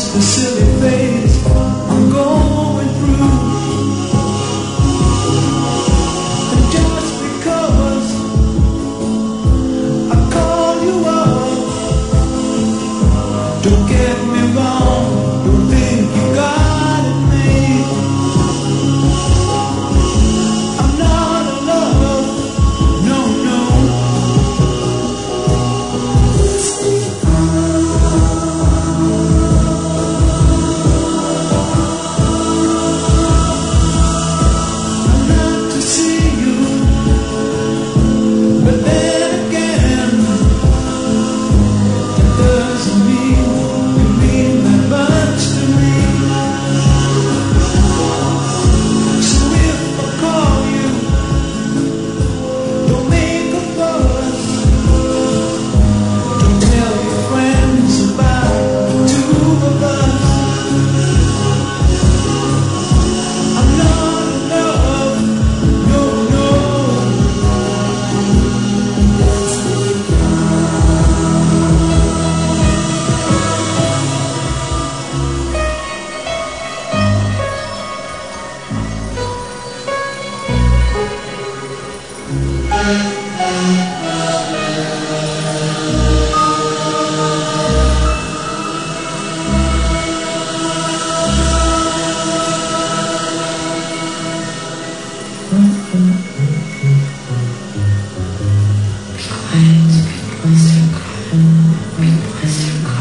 just a silly phase I'm going through. And just because I call you up, don't get me wrong, don't think you got it made. I'm not in love, no, no. I'd love to see you, but then again, that doesn't mean you mean that much to me. So if I call you, don't make a fuss. Don't tell your friends about the two of us. I'm not in love, no, no.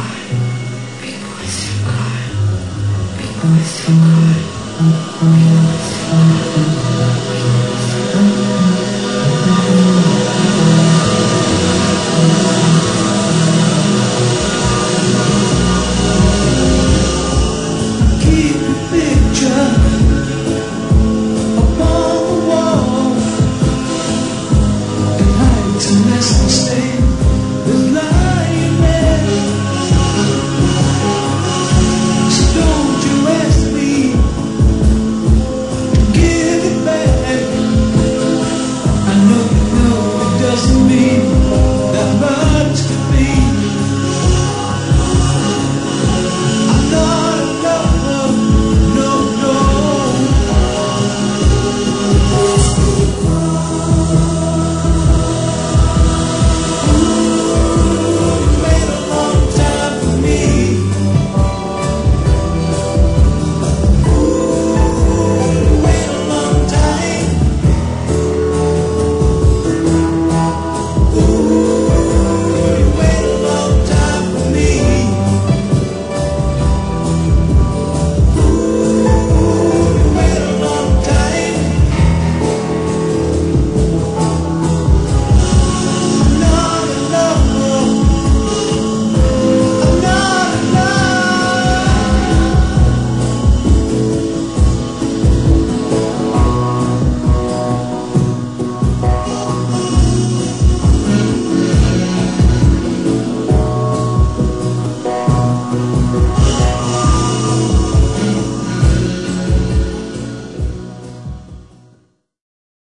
Big boys,